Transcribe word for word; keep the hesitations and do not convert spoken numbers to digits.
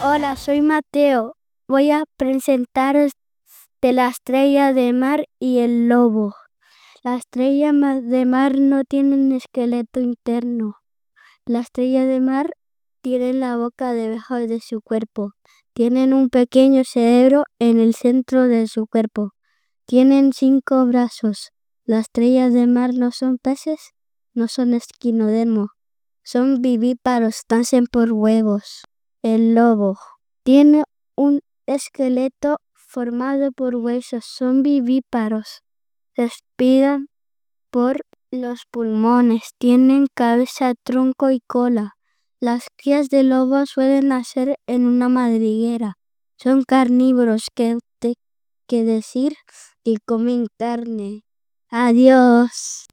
Hola, soy Mateo. Voy a presentaros de la estrella de mar y el lobo. La estrella ma- de mar no tiene un esqueleto interno. La estrella de mar tiene la boca debajo de su cuerpo. Tienen un pequeño cerebro en el centro de su cuerpo. Tienen cinco brazos. Las estrellas de mar no son peces, no son esquinodermos. Son vivíparos, nacen por huevos. El lobo tiene un esqueleto formado por huesos. Son vivíparos. Respiran por los pulmones. Tienen cabeza, tronco y cola. Las crías de lobo suelen nacer en una madriguera. Son carnívoros, que, que decir, y comen carne. Adiós.